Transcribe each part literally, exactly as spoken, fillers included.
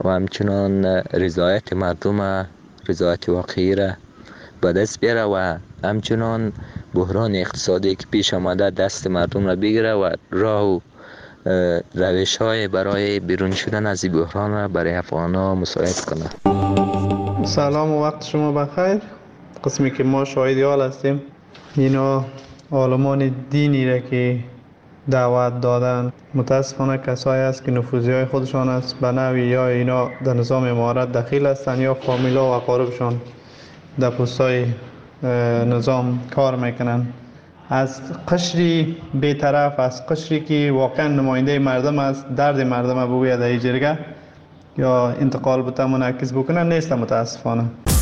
و همچنان رضایت مردم، رضایت واقعی را به دست بیاره و همچنان بحران اقتصادی که پیش آمده دست مردم را بگیره و راه و روش های برای بیرون شدن از این بحران را برای افغان‌ها مساعد کنه. سلام و وقت شما بخیر. قسمی که ما شاهد حال هستیم اینا عالمان دینی را که دعوت دادن متاسفانه کسایی است که نفوذی های خودشان است به نوعی یا اینا در نظام امارت دخیل هستند یا فامیلا و اقاربشان در پستای نظام کار میکنن. از قشری بی‌طرف، از قشری که واقعا نماینده مردم است، درد مردم بگوید در جرگه یا انتقال بته منعکس بکنن نیست متاسفانه.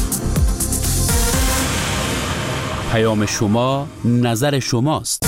پیام شما نظر شماست.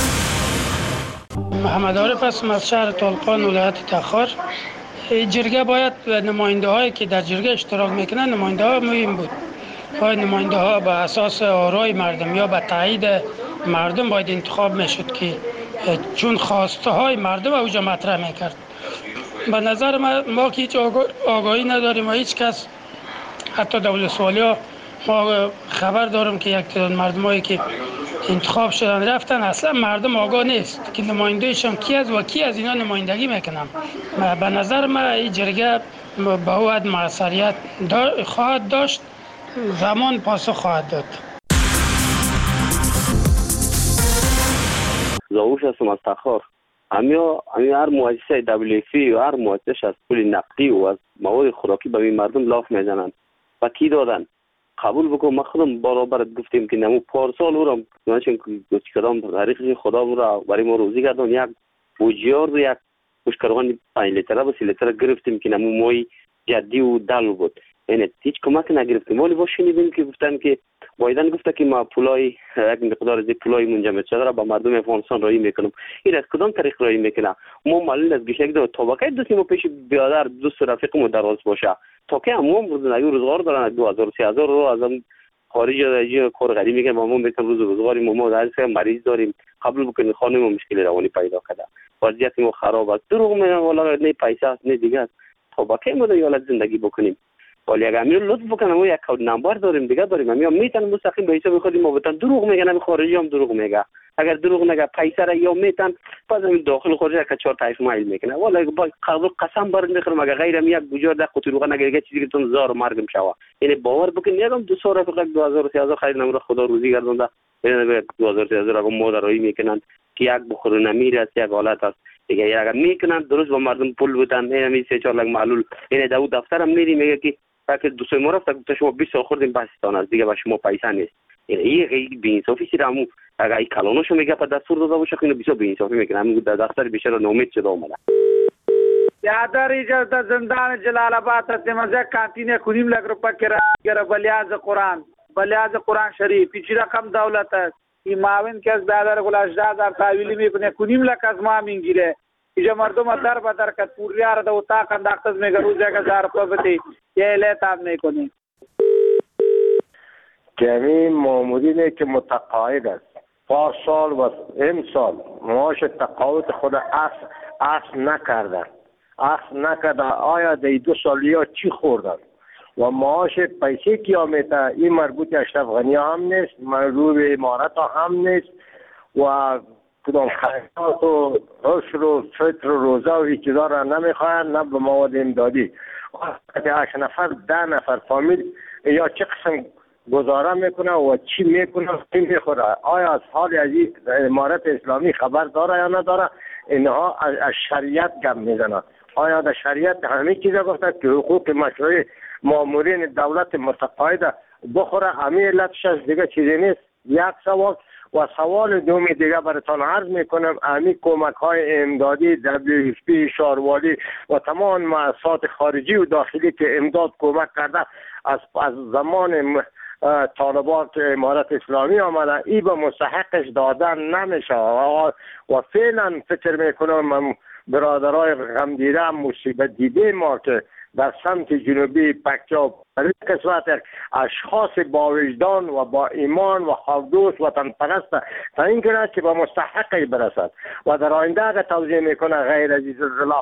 محمد عارف هستم از شهر طالقان ولایت تخار. جرگه باید نماینده هایی که در جرگه اشتراک میکنن نماینده ها مهم بود. باید نماینده ها به اساس آرای مردم یا به تایید مردم باید انتخاب میشد که چون خواسته های مردم اوجا مطرح میکرد. به نظر ما, ما که هیچ آگاهی نداریم و هیچ کس حتی دولت سوالی ها ما خبر دارم که یک تعداد مردم هایی که انتخاب شدن رفتن اصلا مردم آگاه نیست که نمایندهشان کی است و کی از اینا نمایندگی میکنن. به نظر ما این جرگه باید موثریت خواهد داشت، زمان پاسخ خواهد داد. زاوش هستم از تخار. همیا همیا هر مؤسسه دبلیو اف پی و هر مؤسسه از پول نقدی و از مواد خوراکی به این مردم لاف میزنن. و کی دادن؟ قبول بکن ما خودم برابر گفتیم که نمو پارسال او را چون کدام تاریخ خدا را برای ما روزی کردن یک بوجیار و یک بشکروان پنج لیتره و سی لیتره گرفتیم که نمو مای جدی و دل بود. یعنی هیچ کمک نگرفتیم. ولی با شنیدیم که گفتن که بایدن گفته که ما پولای یک مقدار از پولای منجمد شده را به مردم افغانستان رایی میکنم. این از کدام طریق رایی میکنه؟ ما معلوم است که یک دو طبقه دوستیم و پیش بیادر دوست رفیقمون دراز باشه. تا که همون روز نگی روزگار دارن دو هزار و سه هزار رو از هم خارج از کار غری میگن ما میتونیم روز روزگاری ما در سه مریض داریم قبل بکنیم خانم مشکل روانی پیدا کرده. وضعیت ما خراب است. دروغ میگن والا نه پیسه است نه دیگه است. طبقه ما دیالت زندگی بکنیم. ولی اگر میرو لطف بکنم ما یک کد نمبر داریم دیگه داریم همیا میتونن مستقیم به حساب خودی ما بتن دروغ میگن هم خارجی هم دروغ میگه. اگر دروغ نگه پیسه را یا میتن باز هم داخل خارج که چهار تایف مایل میکنه. ولی با قبول قسم بر میخورم اگر غیر هم یک بوجار در قطروغه نگه چیزی که تون زار مرگم شوا. یعنی باور بکن یکم دو سال فقط دو هزار و سه هزار خرید نمره خدا روزی گردونده. یعنی دو هزار و سه هزار اگه مادرایی میکنن که یک بخور نمیره است یک حالت است. دیگه اگر میکنن درست با مردم پول بدن یعنی سه چهار لک معلول. یعنی داوود دفترم میری میگه که که دو سه ماه رفت تا شما بیست سال خوردیم پاکستان از دیگه با شما پیسه نیست. یعنی این بی‌انصافی سیرامو اگه این کلونشو میگه په دستور داده باشه خیلی بیشتر بی‌انصافی میکنه. همین در دفتر بیشتر ناامید شده اومده. یادر اجازه زندان جلال آباد هستیم از یک کانتین کنیم لک روپا کرایه بلیاز قرآن بلیاز قرآن شریف پیچ رقم دولت است. این معاون که از برادر گل اجداد در تحویلی میکنه کنیم لک از ما میگیره. اینجا مردم در به در کت پوریار دو اتاق انداخته میگه روز یک هزار روپا بده یه الیت هم نکنی. جمعی مامورینه که متقاعد است پارسال و امسال معاش تقاعد خود اصل اصل نکردن اصل نکردن. آیا در دو سالیا چی خوردن و معاش پیسه که آمیده این مربوط اشرف غنی هم نیست مربوط امارت هم نیست و کدام خیرات و عشر و فطر و روزه و هیچ چیزا را نمیخواهند نه به مواد امدادی. هشت نفر ده نفر فامیل یا چه قسم گزاره میکنه و چی میکنه چی میخوره؟ آیا از حال از امارت اسلامی خبر داره یا نداره؟ اینها از شریعت گپ میزنند. آیا در شریعت همه چیزا گفته که حقوق مشروع مامورین دولت متقاعد بخوره؟ همه علتش از دیگه چیزی نیست. یک سوال و سوال دومی دیگه براتون عرض میکنم امی کمک های امدادی دبلیو اف پی شاروالی و تمام مؤسسات خارجی و داخلی که امداد کمک کرده از از زمان طالبان که امارت اسلامی آمده ای به مستحقش دادن نمیشه و فعلا فکر میکنم برادرای غم دیده مصیبت دیده ما که در سمت جنوبی پکتیا برای کسوت اشخاص با وجدان و با ایمان و خوددوست وطن پرست تا این کنه که با مستحقی برسد و در آینده اگر توضیح میکنه غیر از این زلزله ها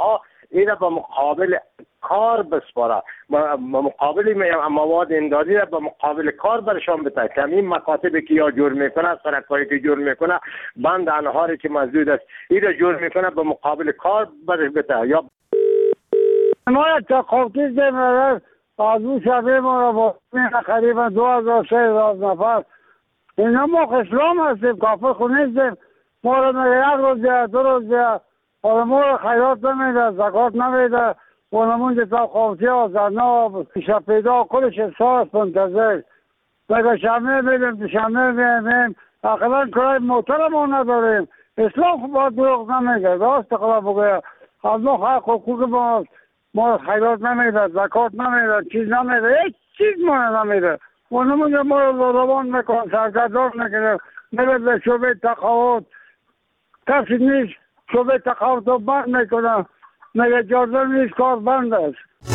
این به مقابل کار بسپاره، مقابل مواد امدادی را به مقابل کار برشان بده. تمام مکاتبی که یا جور میکنه، سرکاری که جور میکنه، بند انهاری که مسدود است، این را جور میکنه به مقابل کار برش بده. یا ما تقاطی دیم از او شبه ما را با قریبا دو هزار سه هزار نفر اینا ما اسلام هستیم، کافر خود نیستیم. ما را میگه یک روز دیگه دو روز دیگه حالا ما را خیرات نمیده، زکات نمیده، ونمون تا خوفتی ها زرنا پیشا پیدا کلش ساعت منتظر میگه شمه میدیم شمه میدیم اقلا کرای موتر ما نداریم. اسلام خود باید دروغ نمیگه، راست خدا بگه از ما حق حقوق ما ما خیرات نمیده، زکات نمیده، چیز نمیده، هیچ چیز ما نمیده. ونمون ما را روان میکن، سرگردان میکنه، میره به شعبه تقاوت کسی نیست، شعبه تقاوت رو بند میکنه، میگه جازه نیست، کار بند است.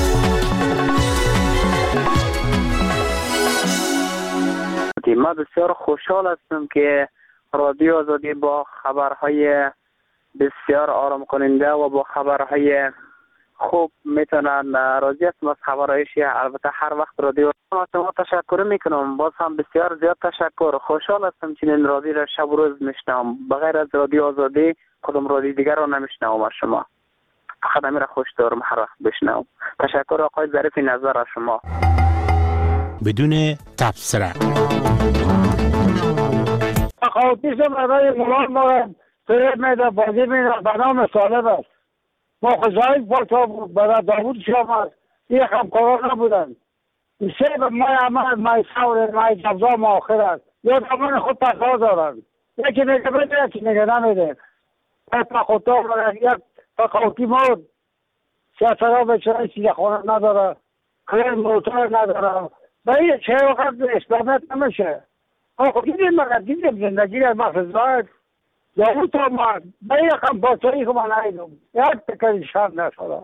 ما بسیار خوشحال هستم که رادیو آزادی با خبرهای بسیار آرام کننده و با خبرهای خوب میتونن. راضی هستم از خبرهایش. البته هر وقت رادیو از شما تشکر میکنم، باز هم بسیار زیاد تشکر. خوشحال هستم چنین رادیو را شب و روز میشنوم، بغیر از رادیو آزادی کدام رادیو دیگر را نمیشنوم از شما. فقط همین را خوش دارم هر وقت بشنوم. تشکر آقای ظریف نظر از شما. بدون تبصره تقاطیش برای مولان ما فریب میده، بازی میده، به نام سالب است. ما خزایی پارتا بود، برای داوود شام است، یک همکاران نبودن. سه به مای عمل، مای سور، مای جبزا ما آخر است. یا دامان خود تقاضا دارن، یکی میگه بده، یکی میگه نمیده. تا خودتا برای یک تقاطی مود سیاست ها به چرای چیز خونه نداره، خیر موتور نداره. به این چه وقت اسلامیت نمیشه. آخه دیدیم مگر دیدیم زندگی را مخزاید یا اون تا ما به این رقم باطایی که من نایدم یک تکریشان نشده.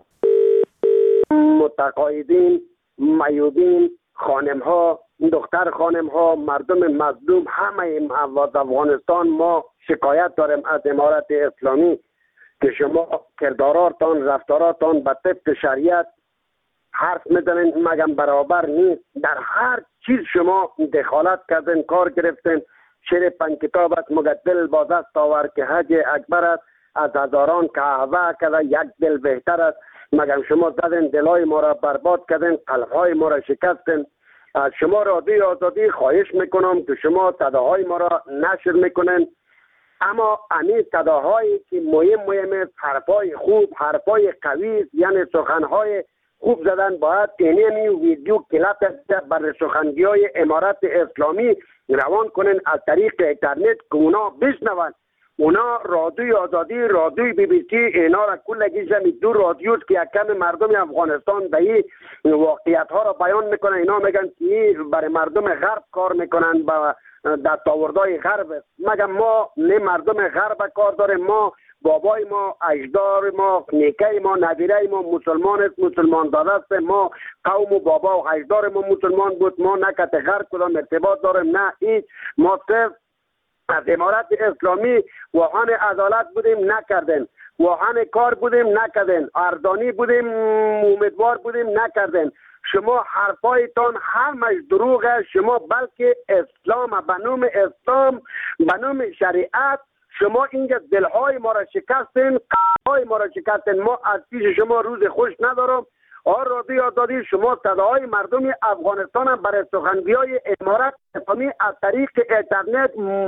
متقاعدین، میودین، خانم ها، دختر خانم ها، مردم مظلوم، همه از افغانستان ما شکایت داریم از امارت اسلامی که شما کرداراتان، رفتاراتان به طبق شریعت حرف میزنین، مگم برابر نیست. در هر چیز شما دخالت کردین، کار گرفتین. شعر پنج کتاب است، مگه دل با دست آور که حج اکبر است، از هزاران قهوه کده یک دل بهتر است. مگم شما زدین دلای ما را برباد کردین، قلبهای ما را شکستین. از شما رادیو آزادی خواهش میکنم که شما صداهای ما را نشر میکنین، اما امی صداهایی که مهم مهم است، حرفای خوب، حرفای قوی، یعنی سخنهای خوب زدن، باید اینمی ویدیو کلیپ بر سخنگی های امارت اسلامی روان کنن از طریق اینترنت که اونا بشنون. اونا رادیو آزادی، رادیو بی بی سی، اینا را کلگی جمعی دو رادیوست که یکم مردم افغانستان به این واقعیت ها را بیان میکنن. اینا میگن که برای مردم غرب کار میکنن، با دستاوردهای غرب. مگه ما نه مردم غرب کار داریم؟ ما بابای ما، اجدار ما، نیکه ما، نویره ما مسلمان است، مسلمان داده است. ما قوم و بابا و اجدار ما مسلمان بود. ما نه کت غرب کدام ارتباط داریم، نه هیچ. ما صرف از امارت اسلامی واهن عدالت بودیم، نکردن. واهن کار بودیم، نکردن. اردانی بودیم، امیدوار بودیم، نکردن. شما حرفایتان همش دروغه. شما بلکه اسلام، به نام اسلام، به نام شریعت شما اینجا دلهای ما را شکستین، قلبهای ما را شکستین. ما از پیش شما روز خوش ندارم. آر رادیو آزادی شما صداهای مردم افغانستان هم برای سخنگی های امارت اسلامی از طریق اینترنت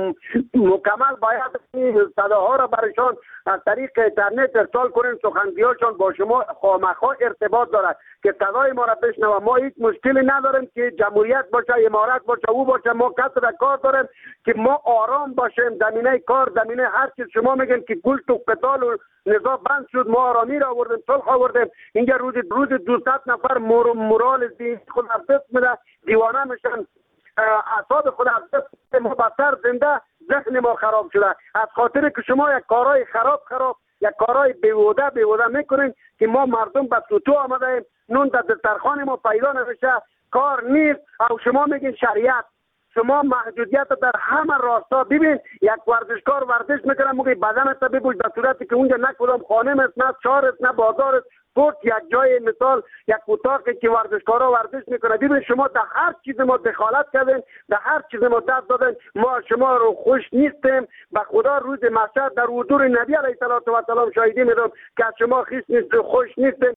مکمل باید صداها را برایشان از طریق اینترنت ارسال کنین. سخنگی هاشان با شما خامخا ارتباط دارد که صدای ما را بشنوه. ما هیچ مشکلی نداریم که جمهوریت باشه، امارت باشه، او باشه. ما کسب و کار داریم که ما آرام باشیم. زمینه کار، زمینه هر چیز شما میگن که گل تو قتال و نزاع بند شد، ما آرامی را آوردیم، صلح آوردیم. اینجا روز روز دویست نفر مور مورال ذهنی خود از دست میده، دیوانه میشن، اعصاب خود از دست مبتر زنده، ذهن ما خراب شده از خاطر که شما یک کارهای خراب خراب یک کارهای بیهوده بیهوده میکنین که ما مردم به سوتو آمده ایم. نون در دسترخوان ما پیدا نمیشه، کار نیست. او شما میگین شریعت. شما محدودیت در همه راستا ببین. یک ورزشکار ورزش میکنه موقع بدنت ببوش به صورتی که اونجا نه کدام خانه است، نه شهر است، نه بازار است، فقط یک جای مثال یک اتاقی که ورزشکارا ورزش میکنه. ببین شما در هر چیز ما دخالت کردین، در هر چیز ما دست دادین. ما شما رو خوش نیستیم. به خدا روز محشر در حضور نبی علیه السلام شاهدی میدم که شما خوش نیست خوش نیستیم.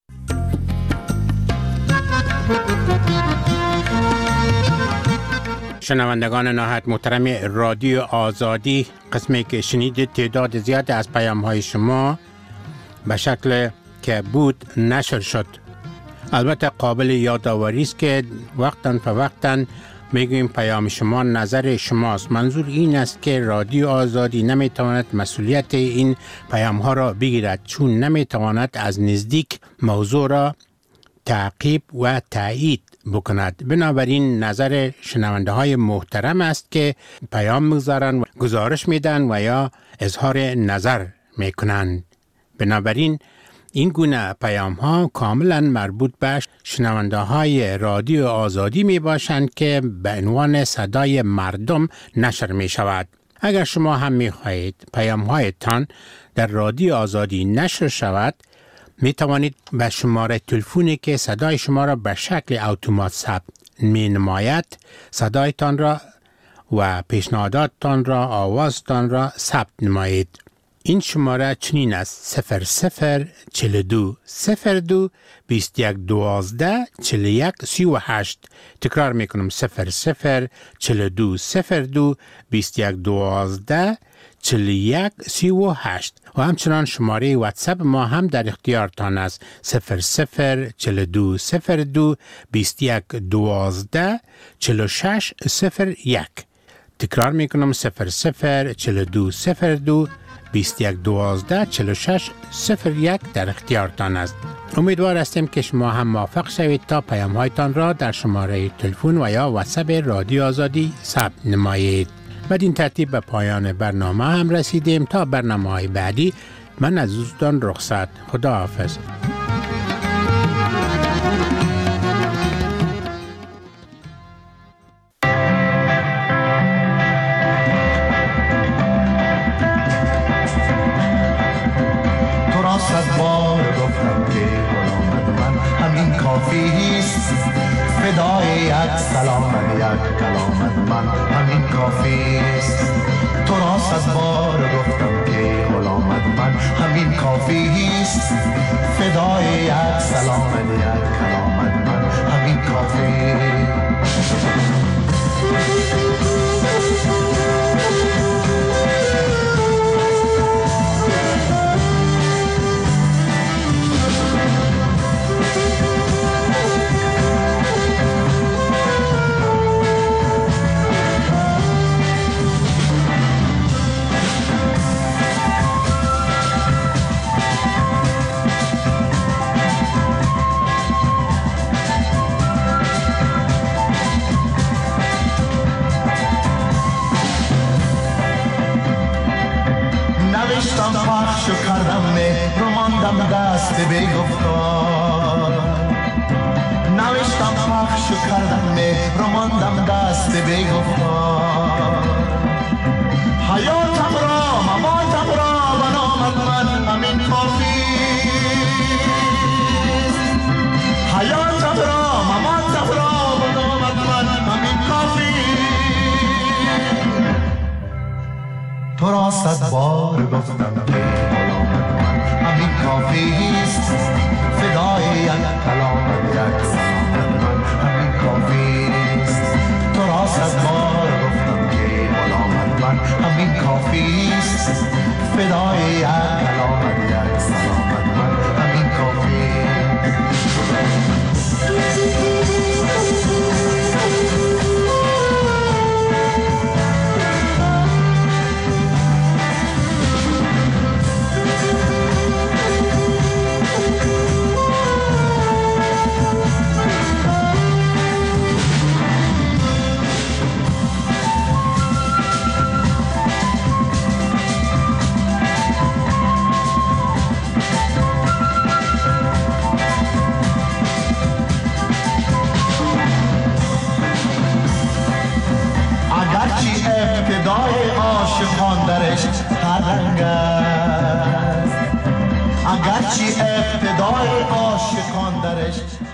شنوندگان نهایت محترم رادیو آزادی، قسمی که شنیدید تعداد زیاد از پیام های شما به شکل که بود نشر شد. البته قابل یادآوری است که وقتاً فوقتاً میگویم پیام شما نظر شماست. منظور این است که رادیو آزادی نمیتواند مسئولیت این پیام ها را بگیرد، چون نمیتواند از نزدیک موضوع را تعقیب و تایید بکند. بنابراین نظر شنونده های محترم است که پیام میگذارند و گزارش میدن و یا اظهار نظر میکنند. بنابراین این گونه پیام ها کاملا مربوط به شنونده های رادیو آزادی می باشند که به عنوان صدای مردم نشر می شود. اگر شما هم می خواهید پیام هایتان در رادیو آزادی نشر شود، می توانید به شماره تلفنی که صدای شما را به شکل اتومات ثبت می نماید صدایتان را و پیشنهاداتتان را، آوازتان را ثبت نمایید. این شماره چنین است: صفر صفر چهل و دو صفر دو بیست و یک دوازده چهل و یک سی و هشت. تکرار میکنم: صفر صفر چهل و دو صفر دو بیست و یک دوازده چهل و یک سی و هشت. و همچنان شماره واتساپ ما هم در اختیارتان است: صفر صفر چهل و دو صفر دو بیست و یک دوازده چهل و شش صفر یک. تکرار میکنم: صفر صفر چهل و دو صفر دو بیست و یک دوازده چهل و شش صفر یک در اختیارتان است. امیدوار هستیم که شما هم موفق شوید تا پیام هایتان را در شماره تلفن و یا واتساپ رادیو آزادی ثبت نمایید. بدین ترتیب به پایان برنامه هم رسیدیم. تا برنامه های بعدی من از دوستان رخصت. خدا حافظ. فدای یک سلام یک کلامت من همین کافی است. تو را صد بار گفتم که غلامت من همین کافی است. فدای یک سلام یک کلامت من همین کافی. نوشتم پخش و کردم مهر و ماندم دست بیگفتار. نوشتم پخش و کردم مهر و ماندم دست بیگفتار. حیاتم را مماتم را و نامت من همین کافی. حیاتم را مماتم را و نامت من همین کافی. تو را صد بار